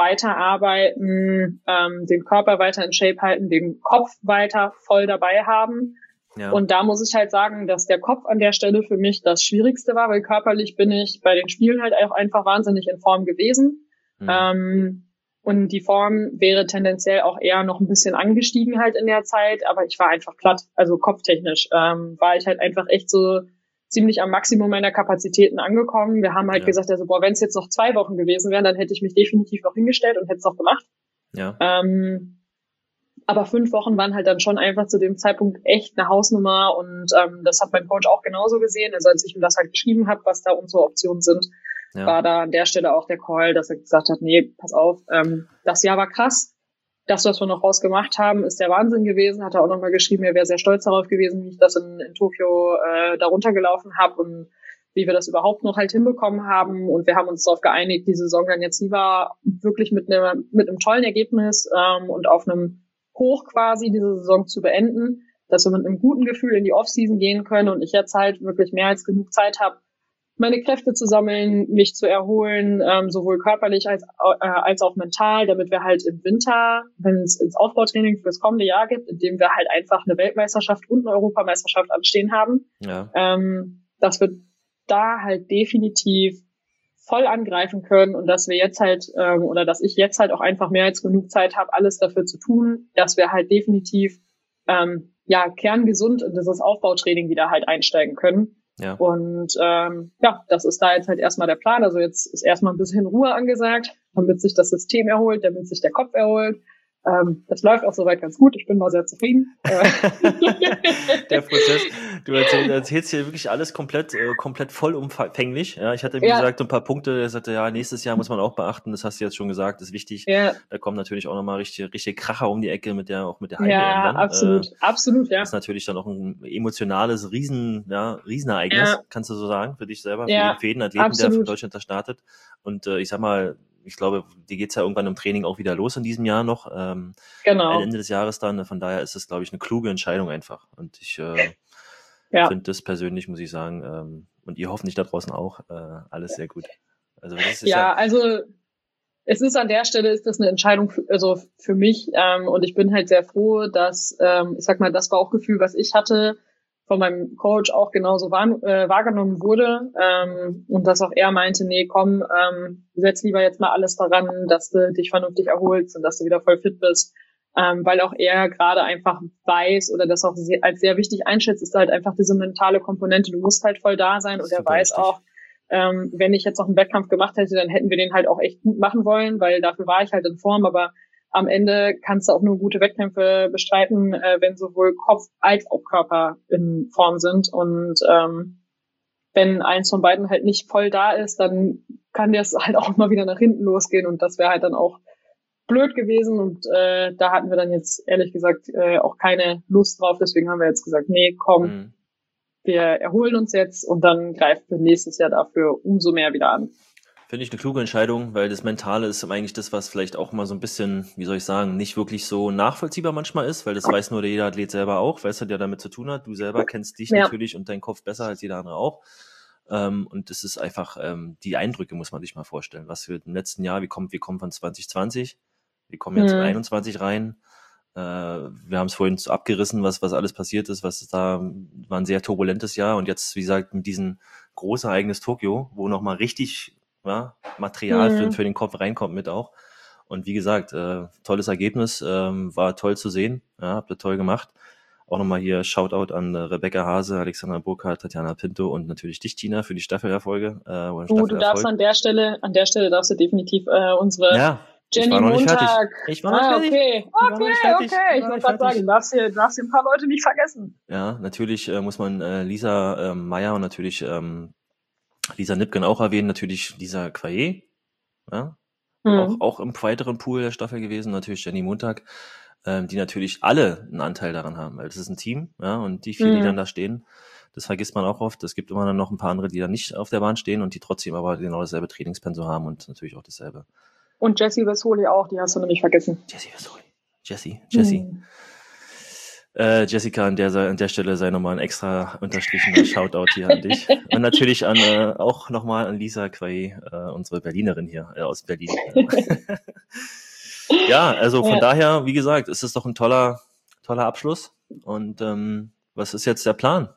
Speaker 2: weiterarbeiten, ähm, den Körper weiter in Shape halten, den Kopf weiter voll dabei haben.
Speaker 1: Ja.
Speaker 2: Und da muss ich halt sagen, dass der Kopf an der Stelle für mich das Schwierigste war, weil körperlich bin ich bei den Spielen halt auch einfach wahnsinnig in Form gewesen.
Speaker 1: Mhm.
Speaker 2: Ähm, und die Form wäre tendenziell auch eher noch ein bisschen angestiegen halt in der Zeit, aber ich war einfach platt, also kopftechnisch ähm, war ich halt einfach echt so ziemlich am Maximum meiner Kapazitäten angekommen. Wir haben halt
Speaker 1: ja.
Speaker 2: gesagt, also boah, wenn es jetzt noch zwei Wochen gewesen wären, dann hätte ich mich definitiv noch hingestellt und hätte es noch gemacht.
Speaker 1: Ja.
Speaker 2: Ähm, aber fünf Wochen waren halt dann schon einfach zu dem Zeitpunkt echt eine Hausnummer, und ähm, das hat mein Coach auch genauso gesehen. Also als ich ihm das halt geschrieben habe, was da unsere Optionen sind, ja. war da an der Stelle auch der Call, dass er gesagt hat, nee, pass auf, ähm, das Jahr war krass. Das, was wir noch rausgemacht haben, ist der Wahnsinn gewesen. Hat er auch nochmal geschrieben, er wäre sehr stolz darauf gewesen, wie ich das in, in Tokio äh, da runtergelaufen habe und wie wir das überhaupt noch halt hinbekommen haben. Und wir haben uns darauf geeinigt, die Saison dann jetzt lieber wirklich mit einem mit einem tollen Ergebnis ähm, und auf einem Hoch quasi diese Saison zu beenden, dass wir mit einem guten Gefühl in die Offseason gehen können und ich jetzt halt wirklich mehr als genug Zeit habe, meine Kräfte zu sammeln, mich zu erholen, ähm, sowohl körperlich als äh, als auch mental, damit wir halt im Winter, wenn es ins Aufbautraining fürs kommende Jahr gibt, in dem wir halt einfach eine Weltmeisterschaft und eine Europameisterschaft anstehen haben,
Speaker 1: ja.
Speaker 2: ähm, dass wir da halt definitiv voll angreifen können und dass wir jetzt halt ähm, oder dass ich jetzt halt auch einfach mehr als genug Zeit habe, alles dafür zu tun, dass wir halt definitiv ähm, ja kerngesund in dieses Aufbautraining wieder halt einsteigen können.
Speaker 1: Ja.
Speaker 2: Und ähm, ja, das ist da jetzt halt erstmal der Plan. Also jetzt ist erstmal ein bisschen Ruhe angesagt, damit sich das System erholt, damit sich der Kopf erholt. Ähm, das läuft auch soweit ganz gut. Ich bin mal sehr zufrieden.
Speaker 1: Der Prozess. Du erzählst, erzählst hier wirklich alles komplett, äh, komplett vollumfänglich. Ja, ich hatte, wie ja. gesagt, ein paar Punkte. Er sagte, ja, nächstes Jahr muss man auch beachten. Das hast du jetzt schon gesagt. Das ist wichtig.
Speaker 2: Ja.
Speaker 1: Da kommen natürlich auch nochmal richtig, richtig Kracher um die Ecke mit der, auch mit der Heim-W M
Speaker 2: Ja,
Speaker 1: dann.
Speaker 2: absolut, äh, absolut, ja.
Speaker 1: Das ist natürlich dann auch ein emotionales Riesen, ja, Riesenereignis, ja. kannst du so sagen, für dich selber, für
Speaker 2: ja,
Speaker 1: jeden, für jeden Athleten,
Speaker 2: absolut.
Speaker 1: der von Deutschland da startet. Und äh, ich sag mal, ich glaube, dir geht's ja irgendwann im Training auch wieder los in diesem Jahr noch. Ähm,
Speaker 2: genau.
Speaker 1: Am Ende des Jahres dann. Von daher ist es, glaube ich, eine kluge Entscheidung einfach. Und ich äh,
Speaker 2: ja.
Speaker 1: finde das persönlich, muss ich sagen, ähm, und ihr hoffentlich da draußen auch, äh, alles sehr gut. Also das ist
Speaker 2: ja,
Speaker 1: ja,
Speaker 2: also es ist an der Stelle, ist das eine Entscheidung für, also für mich ähm, und ich bin halt sehr froh, dass, ähm, ich sag mal, das Bauchgefühl, was ich hatte, von meinem Coach auch genauso wahr, äh, wahrgenommen wurde. Ähm, und dass auch er meinte, nee, komm, ähm, setz lieber jetzt mal alles daran, dass du dich vernünftig erholst und dass du wieder voll fit bist. Ähm, weil auch er gerade einfach weiß oder das auch sehr, als sehr wichtig einschätzt, ist halt einfach diese mentale Komponente. Du musst halt voll da sein und er weiß
Speaker 1: richtig.
Speaker 2: auch, ähm, wenn ich jetzt noch einen Wettkampf gemacht hätte, dann hätten wir den halt auch echt gut machen wollen, weil dafür war ich halt in Form, aber am Ende kannst du auch nur gute Wettkämpfe bestreiten, äh, wenn sowohl Kopf als auch Körper in Form sind. Und ähm, wenn eins von beiden halt nicht voll da ist, dann kann das halt auch mal wieder nach hinten losgehen. Und das wäre halt dann auch blöd gewesen. Und äh, da hatten wir dann jetzt ehrlich gesagt äh, auch keine Lust drauf. Deswegen haben wir jetzt gesagt, nee, komm, mhm. wir erholen uns jetzt und dann greifen wir nächstes Jahr dafür umso mehr wieder an.
Speaker 1: Finde ich eine kluge Entscheidung, weil das Mentale ist eigentlich das, was vielleicht auch mal so ein bisschen, wie soll ich sagen, nicht wirklich so nachvollziehbar manchmal ist, weil das weiß nur der jeder Athlet selber auch, weil es halt ja damit zu tun hat. Du selber kennst dich ja. natürlich und deinen Kopf besser als jeder andere auch. Ähm, und das ist einfach, ähm, die Eindrücke muss man sich mal vorstellen. Was wir im letzten Jahr, wir kommen, wir kommen von zwanzig zwanzig, wir kommen jetzt mhm. in einundzwanzig rein. Äh, wir haben es vorhin so abgerissen, was, was alles passiert ist, was da war ein sehr turbulentes Jahr und jetzt, wie gesagt, mit diesem großen Ereignis Tokio, wo nochmal richtig ja, Material mhm. für, für den Kopf reinkommt mit auch. Und wie gesagt, äh, tolles Ergebnis, ähm, war toll zu sehen, ja, habt ihr toll gemacht. Auch nochmal hier Shoutout an äh, Rebecca Hase, Alexandra Burkhardt, Tatjana Pinto und natürlich dich, Tina, für die Staffelerfolge. Äh, oder
Speaker 2: oh, du darfst an der Stelle, an der Stelle darfst du definitiv äh, unsere
Speaker 1: ja,
Speaker 2: Jenny Montag.
Speaker 1: Ich war noch nicht fertig.
Speaker 2: Ich war noch nicht fertig. Okay, okay, okay. Ich wollte gerade sagen, du darfst hier, du darfst hier ein paar Leute nicht vergessen.
Speaker 1: Ja, natürlich äh, muss man äh, Lisa äh, Meyer und natürlich ähm, Lisa Nipken auch erwähnen, natürlich Lisa Quaye, ja, mhm. auch, auch im weiteren Pool der Staffel gewesen, natürlich Jenny Montag, ähm, die natürlich alle einen Anteil daran haben, weil das ist ein Team, ja, und die vier, mhm. die dann da stehen, das vergisst man auch oft, es gibt immer dann noch ein paar andere, die dann nicht auf der Bahn stehen und die trotzdem aber genau dasselbe Trainingspensum haben und natürlich auch dasselbe.
Speaker 2: Und Jessie Vesoli auch, die hast du nämlich vergessen.
Speaker 1: Jessie Vesoli, Jessie, Jessie. Mhm. Äh, Jessica, an der, an der Stelle sei nochmal ein extra unterstrichener Shoutout hier an dich. Und natürlich an äh, auch nochmal an Lisa Quaye, äh, unsere Berlinerin hier äh, aus Berlin. Ja, also von ja. daher, wie gesagt, ist es doch ein toller, toller Abschluss. Und ähm, was ist jetzt der Plan?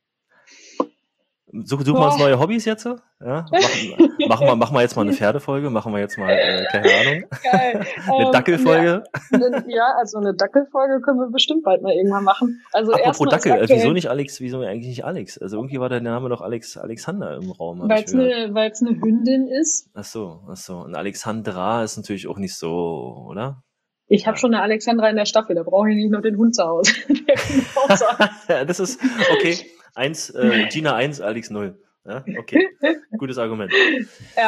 Speaker 1: Suchen wir uns neue Hobbys jetzt? Ja? Machen, machen, wir, machen wir jetzt mal eine Pferdefolge, machen wir jetzt mal, äh, keine Ahnung,
Speaker 2: Geil.
Speaker 1: eine Dackelfolge.
Speaker 2: Ja, ja, also eine Dackelfolge können wir bestimmt bald mal irgendwann machen. Also
Speaker 1: apropos Dackel, Dackel, wieso nicht Alex, wieso eigentlich nicht Alex? Also irgendwie war der Name doch Alex, Alexander im Raum.
Speaker 2: Weil es eine, weil es eine Hündin ist.
Speaker 1: Ach so, ach so. Und Alexandra ist natürlich auch nicht so, oder?
Speaker 2: Ich habe ja. schon eine Alexandra in der Staffel, da brauche ich nicht noch den Hund zu Hause.
Speaker 1: Ja, das ist, okay. Eins, äh, Gina eins, Alex null. Ja, okay. Gutes Argument.
Speaker 2: Ja.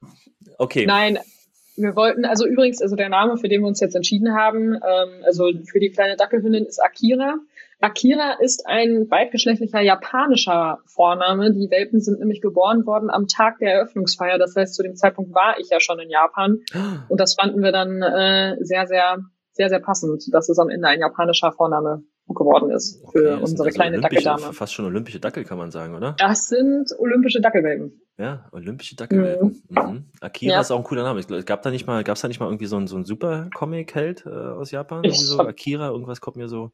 Speaker 1: Okay.
Speaker 2: Nein, wir wollten, also übrigens, also der Name, für den wir uns jetzt entschieden haben, ähm, also für die kleine Dackelhündin ist Akira. Akira ist ein beidgeschlechtlicher japanischer Vorname. Die Welpen sind nämlich geboren worden am Tag der Eröffnungsfeier. Das heißt, zu dem Zeitpunkt war ich ja schon in Japan. Und das fanden wir dann äh, sehr, sehr, sehr, sehr passend, dass es am Ende ein japanischer Vorname geworden ist für okay, unsere
Speaker 1: also
Speaker 2: kleine Dackeldame.
Speaker 1: Fast schon olympische Dackel, kann man sagen, oder?
Speaker 2: Das sind olympische Dackelwelpen.
Speaker 1: Ja, olympische Dackelwelpen. Mhm. Mhm. Akira ja. ist auch ein cooler Name. Ich glaube, gab da nicht mal, gab's da nicht mal irgendwie so ein, so ein Super-Comic-Held äh, aus Japan? Irgendwie so
Speaker 2: hab,
Speaker 1: Akira, irgendwas kommt mir so.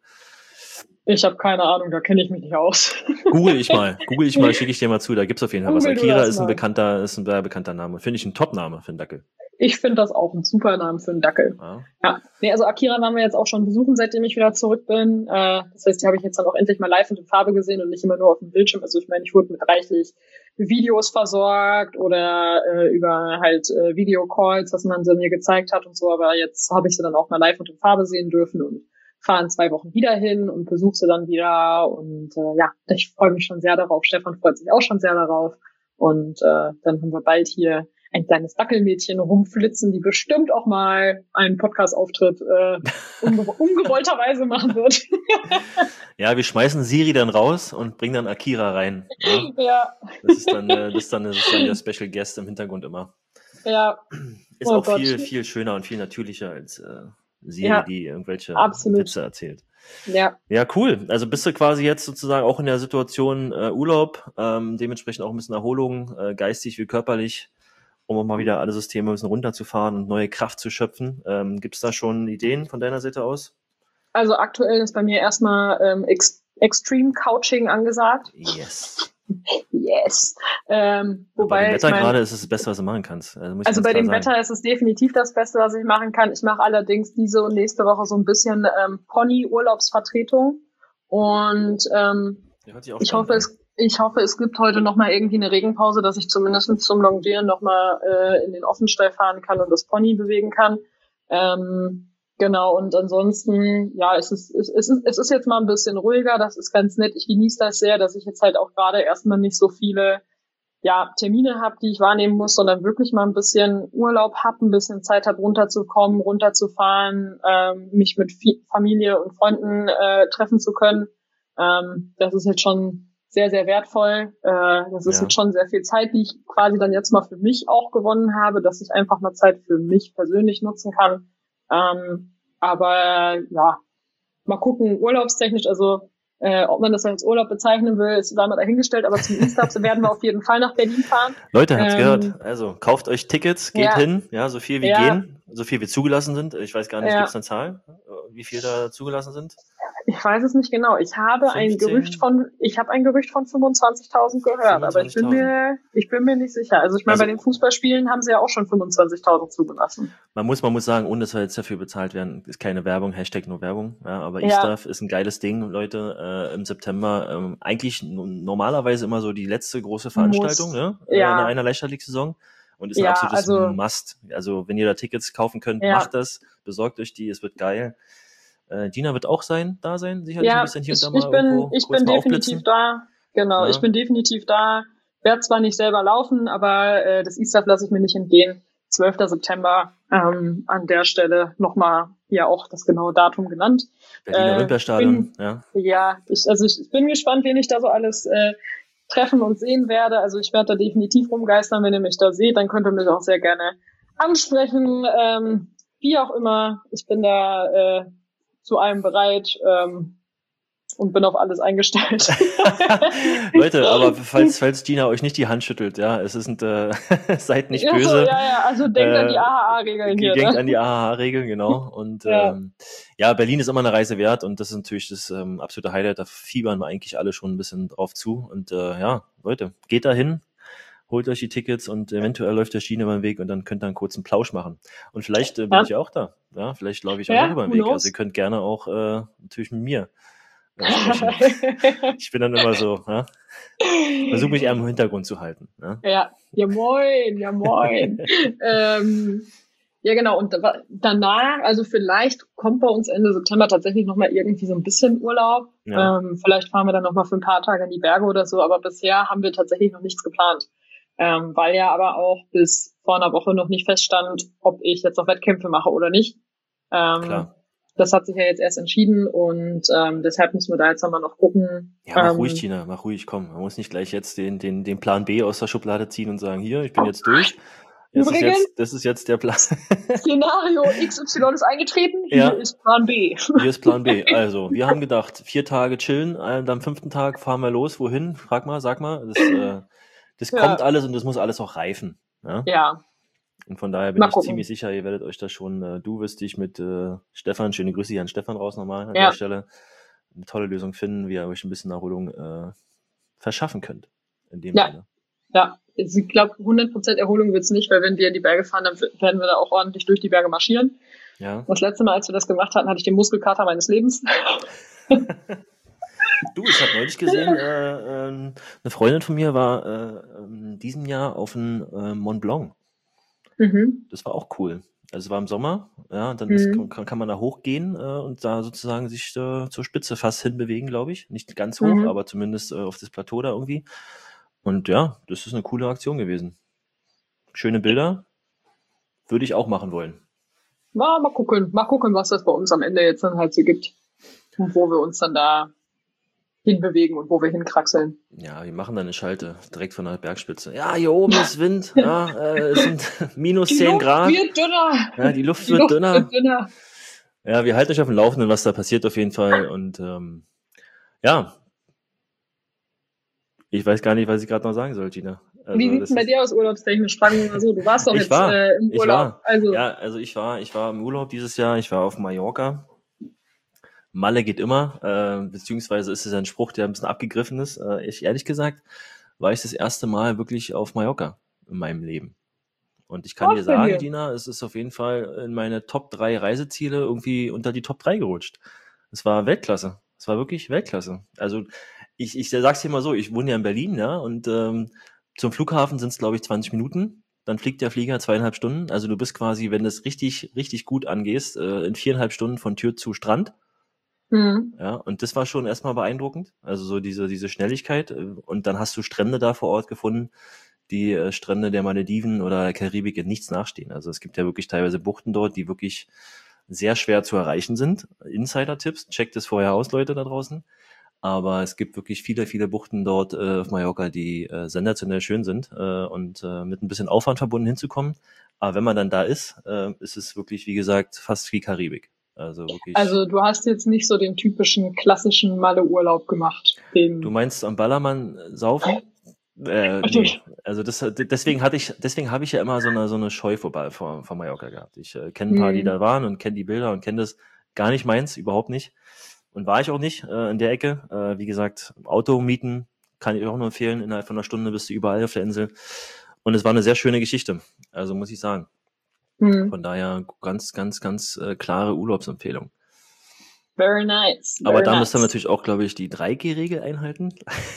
Speaker 2: Ich habe keine Ahnung, da kenne ich mich nicht aus.
Speaker 1: Google ich mal, Google ich mal, schicke ich dir mal zu, da gibt's auf jeden Fall was. Akira ist ein mal. bekannter, ist ein sehr bekannter Name. Finde ich ein Top-Name für einen Dackel.
Speaker 2: Ich finde das auch ein super Name für einen Dackel. Ah. Ja, nee, also Akira waren wir jetzt auch schon besuchen, seitdem ich wieder zurück bin. Äh, das heißt, die habe ich jetzt dann auch endlich mal live und in Farbe gesehen und nicht immer nur auf dem Bildschirm. Also ich meine, ich wurde mit reichlich Videos versorgt oder äh, über halt äh, Videocalls, was man so mir gezeigt hat und so. Aber jetzt habe ich sie dann auch mal live und in Farbe sehen dürfen und fahren zwei Wochen wieder hin und besuche sie dann wieder. Und äh, ja, ich freue mich schon sehr darauf. Stefan freut sich auch schon sehr darauf. Und äh, dann haben wir bald hier ein kleines Dackelmädchen rumflitzen, die bestimmt auch mal einen Podcast-Auftritt äh, unge- ungewollterweise machen wird.
Speaker 1: Ja, wir schmeißen Siri dann raus und bringen dann Akira rein. Ja.
Speaker 2: Ja.
Speaker 1: Das ist dann, äh, das ist dann, das ist dann der Special Guest im Hintergrund immer.
Speaker 2: Ja.
Speaker 1: Ist oh auch Gott. viel, viel schöner und viel natürlicher als äh, Siri, ja, die irgendwelche
Speaker 2: absolut.
Speaker 1: Witze erzählt.
Speaker 2: Ja.
Speaker 1: Ja, cool. Also bist du quasi jetzt sozusagen auch in der Situation äh, Urlaub, ähm, dementsprechend auch ein bisschen Erholung, äh, geistig wie körperlich, um auch mal wieder alle Systeme ein bisschen runterzufahren und neue Kraft zu schöpfen. Ähm, gibt es da schon Ideen von deiner Seite aus?
Speaker 2: Also aktuell ist bei mir erstmal ähm, ex- Extreme Couching angesagt.
Speaker 1: Yes.
Speaker 2: Yes. Ähm, wobei,
Speaker 1: bei dem Wetter
Speaker 2: ich mein,
Speaker 1: gerade ist es das Beste, was du machen kannst. Also,
Speaker 2: also bei dem Wetter ist es definitiv das Beste, was ich machen kann. Ich mache allerdings diese und nächste Woche so ein bisschen ähm, Pony-Urlaubsvertretung. Und ähm, ich hoffe, an. es ich hoffe, es gibt heute noch mal irgendwie eine Regenpause, dass ich zumindest zum Longieren noch mal äh, in den Offenstall fahren kann und das Pony bewegen kann. Ähm, genau, und ansonsten, ja, es ist, es, es ist, es ist jetzt mal ein bisschen ruhiger, das ist ganz nett. Ich genieße das sehr, dass ich jetzt halt auch gerade erstmal nicht so viele, ja, Termine habe, die ich wahrnehmen muss, sondern wirklich mal ein bisschen Urlaub habe, ein bisschen Zeit habe, runterzukommen, runterzufahren, ähm, mich mit Familie und Freunden äh, treffen zu können. Ähm, das ist jetzt schon sehr, sehr wertvoll. Äh, das ist ja. jetzt schon sehr viel Zeit, die ich quasi dann jetzt mal für mich auch gewonnen habe, dass ich einfach mal Zeit für mich persönlich nutzen kann. Ähm, aber ja, mal gucken, urlaubstechnisch, also äh, ob man das als Urlaub bezeichnen will, ist da mal dahingestellt, aber zum Easter werden wir auf jeden Fall nach Berlin fahren.
Speaker 1: Leute, habt's ähm, gehört. Also kauft euch Tickets, geht ja. hin, ja, so viel wie ja. gehen, so viel wie zugelassen sind. Ich weiß gar nicht, ja. gibt's eine Zahl, wie viel da zugelassen sind?
Speaker 2: Ich weiß es nicht genau. Ich habe fünfzehn ein Gerücht von, ich habe ein Gerücht von fünfundzwanzigtausend gehört, aber ich bin mir, ich bin mir nicht sicher. Also ich meine, also, bei den Fußballspielen haben sie ja auch schon fünfundzwanzigtausend zugelassen.
Speaker 1: Man muss, man muss sagen, ohne dass wir jetzt dafür bezahlt werden, ist keine Werbung, Hashtag nur Werbung, ja, aber ja. Easter ist ein geiles Ding, Leute, äh, im September, ähm, eigentlich n- normalerweise immer so die letzte große Veranstaltung, muss, ne, ja. in einer Leichtathletik-Saison. Und ist ein ja, absolutes also, Must. Also, wenn ihr da Tickets kaufen könnt, ja. macht das, besorgt euch die, es wird geil. Äh, Gina wird auch sein, da sein, sicherlich
Speaker 2: ja,
Speaker 1: ein bisschen hier
Speaker 2: ich,
Speaker 1: und da mal
Speaker 2: ich bin,
Speaker 1: irgendwo
Speaker 2: ich bin definitiv da. Genau, ja. ich bin definitiv da. Werde zwar nicht selber laufen, aber äh, das Easter lasse ich mir nicht entgehen. zwölfter September ähm, an der Stelle nochmal hier auch das genaue Datum genannt.
Speaker 1: Berliner äh, Olympiastadion, ja.
Speaker 2: Ja, ich, also ich, ich bin gespannt, wen ich da so alles äh, treffen und sehen werde. Also ich werde da definitiv rumgeistern. Wenn ihr mich da seht, dann könnt ihr mich auch sehr gerne ansprechen. Ähm, wie auch immer, ich bin da äh, zu allem bereit ähm, und bin auf alles eingestellt.
Speaker 1: Leute, aber falls falls Gina euch nicht die Hand schüttelt, ja, es ist äh, seid nicht böse.
Speaker 2: Ja, so, ja, ja, also denkt äh, an die A H A-Regeln hier.
Speaker 1: Denkt
Speaker 2: ne?
Speaker 1: an die A H A-Regeln, genau. Und ja. Ähm, ja, Berlin ist immer eine Reise wert und das ist natürlich das ähm, absolute Highlight. Da fiebern wir eigentlich alle schon ein bisschen drauf zu. Und äh, ja, Leute, geht da hin. Holt euch die Tickets und eventuell läuft der Schiene über den Weg und dann könnt ihr einen kurzen Plausch machen. Und vielleicht äh, bin ja. ich auch da. Ja, vielleicht laufe ich auch ja, über den Weg. Knows? Also ihr könnt gerne auch äh, natürlich mit mir äh, sprechen. Ich bin dann immer so, ja? Versuche mich eher im Hintergrund zu halten. Ja,
Speaker 2: ja, ja moin, ja moin. ähm, ja genau, und danach, also vielleicht kommt bei uns Ende September tatsächlich nochmal irgendwie so ein bisschen Urlaub. Ja. Ähm, vielleicht fahren wir dann nochmal für ein paar Tage in die Berge oder so, aber bisher haben wir tatsächlich noch nichts geplant. Ähm, weil ja aber auch bis vor einer Woche noch nicht feststand, ob ich jetzt noch Wettkämpfe mache oder nicht. Ähm,
Speaker 1: Klar.
Speaker 2: Das hat sich ja jetzt erst entschieden und ähm, deshalb müssen wir da jetzt nochmal noch gucken.
Speaker 1: Ja, mach
Speaker 2: ähm,
Speaker 1: ruhig, Tina, mach ruhig, komm. Man muss nicht gleich jetzt den, den, den Plan B aus der Schublade ziehen und sagen, hier, ich bin jetzt durch. Das ist jetzt, das ist jetzt der Plan.
Speaker 2: Szenario X Y ist eingetreten, hier ja. ist Plan B.
Speaker 1: Hier ist Plan B. Also, wir haben gedacht, vier Tage chillen, und am fünften Tag fahren wir los. Wohin? Frag mal, sag mal. Das, äh, das ja. kommt alles und das muss alles auch reifen. Ja.
Speaker 2: ja.
Speaker 1: Und von daher bin mal ich gucken. ziemlich sicher, ihr werdet euch da schon, äh, du wirst dich mit äh, Stefan, schöne Grüße hier an Stefan raus nochmal an ja. der Stelle, eine tolle Lösung finden, wie ihr euch ein bisschen Erholung äh, verschaffen könnt. In dem
Speaker 2: ja.
Speaker 1: Sinne.
Speaker 2: Ja, ich glaube, hundert Prozent Erholung wird's nicht, weil wenn wir in die Berge fahren, dann werden wir da auch ordentlich durch die Berge marschieren.
Speaker 1: Ja.
Speaker 2: Das letzte Mal, als wir das gemacht hatten, hatte ich den Muskelkater meines Lebens.
Speaker 1: Du, ich habe neulich gesehen, äh, äh, eine Freundin von mir war äh, in diesem Jahr auf dem äh, Mont Blanc.
Speaker 2: Mhm.
Speaker 1: Das war auch cool. Also es war im Sommer, ja, dann
Speaker 2: Mhm.
Speaker 1: ist, kann, kann man da hochgehen äh, und da sozusagen sich äh, zur Spitze fast hinbewegen, glaube ich. Nicht ganz hoch,
Speaker 2: Mhm.
Speaker 1: aber zumindest äh, auf das Plateau da irgendwie. Und ja, das ist eine coole Aktion gewesen. Schöne Bilder. Würde ich auch machen wollen.
Speaker 2: Na, mal gucken, mal gucken, was das bei uns am Ende jetzt dann halt so gibt. Und wo wir uns dann da hinbewegen und wo wir hinkraxeln.
Speaker 1: Ja, wir machen dann eine Schalte direkt von der Bergspitze. Ja, hier oben ist Wind. Ja, äh, es sind minus
Speaker 2: die
Speaker 1: zehn
Speaker 2: Luft
Speaker 1: Grad.
Speaker 2: Wird dünner.
Speaker 1: Ja, die Luft,
Speaker 2: die
Speaker 1: wird,
Speaker 2: Luft
Speaker 1: dünner.
Speaker 2: wird dünner.
Speaker 1: Ja, wir halten euch auf dem Laufenden, was da passiert auf jeden Fall. Und ähm, ja, ich weiß gar nicht, was ich gerade noch sagen soll, Gina. Also,
Speaker 2: wie sieht's denn bei dir aus urlaubstechnisch? Fragen wir mal so, du warst doch
Speaker 1: ich
Speaker 2: jetzt
Speaker 1: war,
Speaker 2: äh, im
Speaker 1: ich
Speaker 2: Urlaub.
Speaker 1: War.
Speaker 2: Also.
Speaker 1: Ja, also ich war, ich war im Urlaub dieses Jahr. Ich war auf Mallorca. Malle geht immer, äh, beziehungsweise ist es ein Spruch, der ein bisschen abgegriffen ist. Äh, ich, ehrlich gesagt, war ich das erste Mal wirklich auf Mallorca in meinem Leben. Und ich kann
Speaker 2: Ach,
Speaker 1: dir
Speaker 2: bei
Speaker 1: sagen,
Speaker 2: dir.
Speaker 1: Gina, es ist auf jeden Fall in meine Top drei Reiseziele irgendwie unter die Top drei gerutscht. Es war Weltklasse. Es war wirklich Weltklasse. Also ich, ich sag's dir mal so, ich wohne ja in Berlin, ja, und ähm, zum Flughafen sind es, glaube ich, zwanzig Minuten. Dann fliegt der Flieger zweieinhalb Stunden. Also du bist quasi, wenn du es richtig, richtig gut angehst, äh, in viereinhalb Stunden von Tür zu Strand.
Speaker 2: Hm.
Speaker 1: Ja, und das war schon erstmal beeindruckend. Also so diese, diese Schnelligkeit. äh, Und dann hast du Strände da vor Ort gefunden, die äh, Strände der Malediven oder der Karibik in nichts nachstehen. Also es gibt ja wirklich teilweise Buchten dort, die wirklich sehr schwer zu erreichen sind. Insider-Tipps, checkt es vorher aus, Leute da draußen. Aber es gibt wirklich viele, viele Buchten dort äh, auf Mallorca, die äh, sensationell schön sind äh, und äh, mit ein bisschen Aufwand verbunden hinzukommen. Aber wenn man dann da ist, äh, ist es wirklich, wie gesagt, fast wie Karibik. Also wirklich.
Speaker 2: Also du hast jetzt nicht so den typischen klassischen Malle-Urlaub gemacht. Den
Speaker 1: Du meinst am Ballermann saufen? Äh, nee. Also das, deswegen hatte ich, deswegen habe ich ja immer so eine so eine Scheu vor, vor, vor Mallorca gehabt. Ich äh, kenne ein paar, die da waren und kenne die Bilder und kenne das gar nicht meins, überhaupt nicht. Und war ich auch nicht äh, in der Ecke. Äh, wie gesagt, Auto mieten kann ich auch nur empfehlen. Innerhalb von einer Stunde bist du überall auf der Insel. Und es war eine sehr schöne Geschichte. Also muss ich sagen.
Speaker 2: Hm.
Speaker 1: Von daher ganz, ganz, ganz äh, klare Urlaubsempfehlung.
Speaker 2: Very nice. Very
Speaker 1: Aber da
Speaker 2: nice.
Speaker 1: müsst ihr natürlich auch, glaube ich, die drei G Regel einhalten.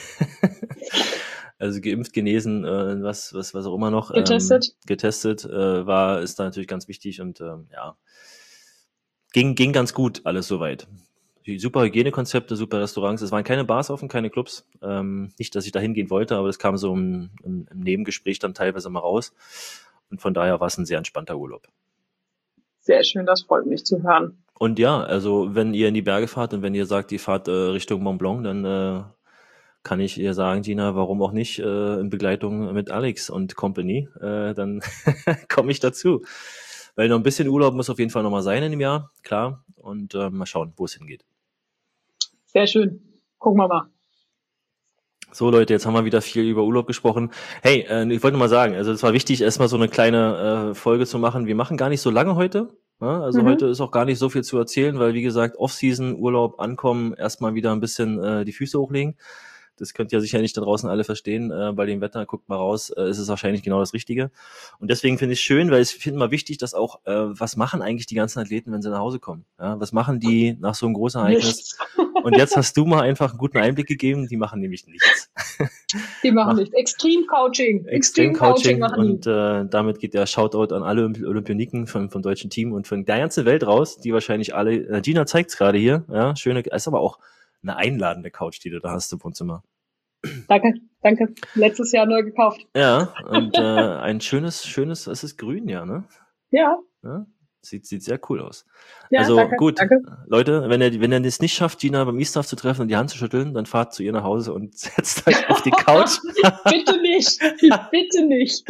Speaker 1: Also geimpft, genesen, äh, was, was, was auch immer noch.
Speaker 2: Getestet.
Speaker 1: Ähm, getestet äh, war, ist da natürlich ganz wichtig und ähm, ja, ging, ging ganz gut alles soweit. Die super Hygienekonzepte, super Restaurants. Es waren keine Bars offen, keine Clubs. Ähm, nicht, dass ich da hingehen wollte, aber das kam so im, im, im Nebengespräch dann teilweise mal raus. Und von daher war es ein sehr entspannter Urlaub.
Speaker 2: Sehr schön, das freut mich zu hören.
Speaker 1: Und ja, also wenn ihr in die Berge fahrt und wenn ihr sagt, ihr fahrt äh, Richtung Mont Blanc, dann äh, kann ich ihr sagen, Gina, warum auch nicht äh, in Begleitung mit Alex und Company, äh, dann komme ich dazu. Weil noch ein bisschen Urlaub muss auf jeden Fall nochmal sein in dem Jahr, klar. Und äh, mal schauen, wo es hingeht.
Speaker 2: Sehr schön. Gucken wir mal.
Speaker 1: So Leute, jetzt haben wir wieder viel über Urlaub gesprochen. Hey, äh, ich wollte mal sagen, also es war wichtig, erstmal so eine kleine äh, Folge zu machen. Wir machen gar nicht so lange heute. Ja? Also
Speaker 2: Mhm.
Speaker 1: heute ist auch gar nicht so viel zu erzählen, weil wie gesagt, Off-Season, Urlaub, ankommen, erstmal wieder ein bisschen äh, die Füße hochlegen. Das könnt ihr sicher nicht da draußen alle verstehen. Äh, bei dem Wetter, guckt mal raus, äh, ist es wahrscheinlich genau das Richtige. Und deswegen finde ich es schön, weil ich finde mal wichtig, dass auch, äh, was machen eigentlich die ganzen Athleten, wenn sie nach Hause kommen? Ja? Was machen die nach so einem großen Ereignis?
Speaker 2: Nichts.
Speaker 1: Und jetzt hast du mal einfach einen guten Einblick gegeben, die machen nämlich nichts.
Speaker 2: Die machen
Speaker 1: Mach-
Speaker 2: nichts. Extreme Coaching.
Speaker 1: Extrem Coaching
Speaker 2: machen
Speaker 1: und äh, damit geht der Shoutout an alle Olymp- Olympioniken von, vom deutschen Team und von der ganzen Welt raus, die wahrscheinlich alle, äh, Gina zeigt's gerade hier, ja, schöne, ist aber auch eine einladende Couch, die du da hast im Wohnzimmer.
Speaker 2: die. Danke, danke. Letztes Jahr neu gekauft.
Speaker 1: Ja, und äh, ein schönes, schönes, es ist grün, ja, ne?
Speaker 2: Ja,
Speaker 1: Ja? Sieht, sieht sehr cool aus.
Speaker 2: ja,
Speaker 1: also
Speaker 2: danke,
Speaker 1: gut,
Speaker 2: danke.
Speaker 1: Leute, wenn ihr, wenn ihr es nicht schafft, Gina beim E-Staff zu treffen und die Hand zu schütteln, dann fahrt zu ihr nach Hause und setzt euch auf die Couch.
Speaker 2: Bitte nicht. Bitte nicht.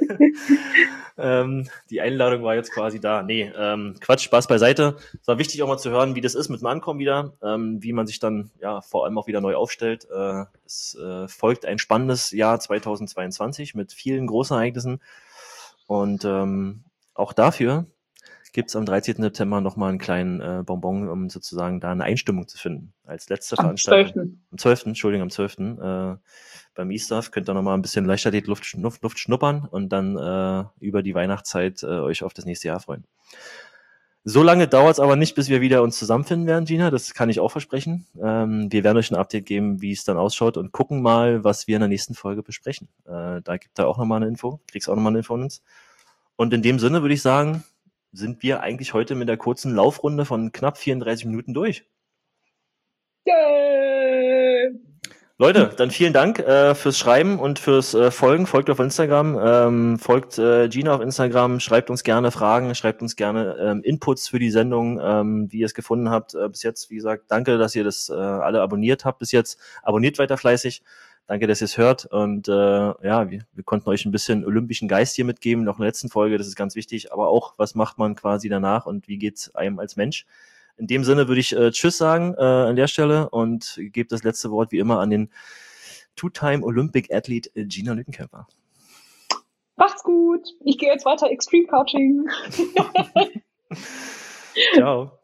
Speaker 1: ähm, die Einladung war jetzt quasi da. Nee, ähm, Quatsch, Spaß beiseite. Es war wichtig auch mal zu hören, wie das ist mit dem Ankommen wieder, ähm, wie man sich dann ja vor allem auch wieder neu aufstellt. Äh, es äh, folgt ein spannendes Jahr zweitausendzweiundzwanzig mit vielen großen Ereignissen und ähm, auch dafür gibt's am dreizehnten September nochmal einen kleinen äh, Bonbon, um sozusagen da eine Einstimmung zu finden. Als letzte
Speaker 2: Am
Speaker 1: Veranstaltung.
Speaker 2: zwölften.
Speaker 1: Am zwölften, Entschuldigung, am zwölften Äh, beim E-Staff könnt ihr nochmal ein bisschen Leichtathletik Luft, Luft, Luft schnuppern und dann äh, über die Weihnachtszeit äh, euch auf das nächste Jahr freuen. So lange dauert's aber nicht, bis wir wieder uns zusammenfinden werden, Gina. Das kann ich auch versprechen. Ähm, wir werden euch ein Update geben, wie es dann ausschaut und gucken mal, was wir in der nächsten Folge besprechen. Äh, da gibt er auch nochmal eine Info. Kriegst auch nochmal eine Info von uns. Und in dem Sinne würde ich sagen, sind wir eigentlich heute mit der kurzen Laufrunde von knapp vierunddreißig Minuten durch.
Speaker 2: Yay!
Speaker 1: Leute, dann vielen Dank äh, fürs Schreiben und fürs äh, Folgen. Folgt auf Instagram, ähm, folgt äh, Gina auf Instagram, schreibt uns gerne Fragen, schreibt uns gerne ähm, Inputs für die Sendung, ähm, wie ihr es gefunden habt äh, bis jetzt. Wie gesagt, danke, dass ihr das äh, alle abonniert habt bis jetzt. Abonniert weiter fleißig. Danke, dass ihr es hört. Und äh, ja, wir, wir konnten euch ein bisschen olympischen Geist hier mitgeben, noch in der letzten Folge, das ist ganz wichtig. Aber auch, was macht man quasi danach und wie geht's einem als Mensch? In dem Sinne würde ich äh, Tschüss sagen äh, an der Stelle und gebe das letzte Wort wie immer an den Two-Time Olympic Athlete äh, Gina Lückenkämper.
Speaker 2: Macht's gut. Ich gehe jetzt weiter Extreme Coaching.
Speaker 1: Ciao.